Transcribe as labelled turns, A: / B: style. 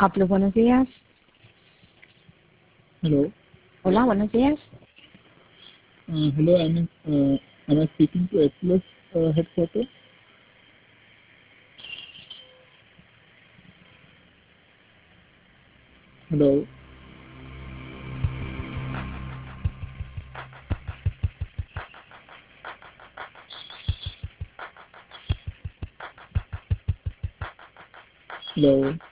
A: Pablo, buenos días.
B: Hello.
A: Hola, buenos días.
B: Hello, am I speaking to Atlas headquarters? Hello. Hello.